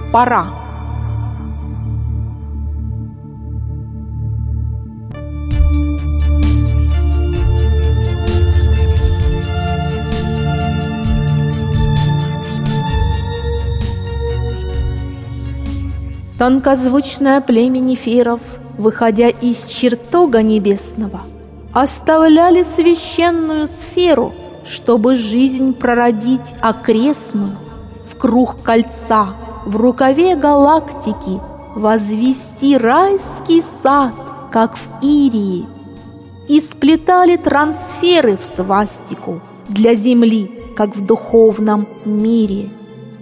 Пора. Тонкозвучное племя нефиров, выходя из чертога небесного, оставляли священную сферу, чтобы жизнь прородить окрестную, в круг кольца, в рукаве галактики, возвести райский сад, как в Ирии, и сплетали трансферы в свастику для Земли, как в духовном мире.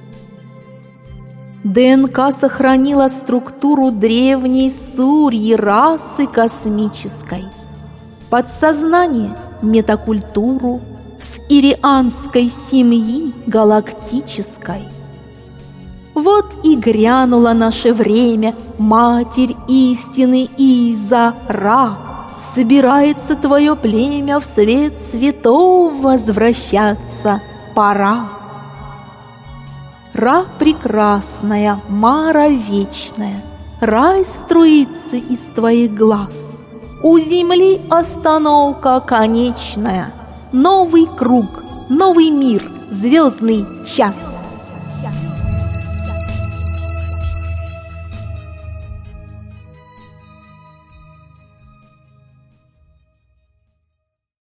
ДНК сохранила структуру древней сурьи расы космической, подсознание – метакультуру с ирианской семьи галактической. Вот и грянуло наше время, Матерь истины Иза-Ра, собирается твое племя в свет светов возвращаться, пора. Ра прекрасная, Мара вечная, рай струится из твоих глаз. У земли остановка конечная, новый круг, новый мир, звездный час.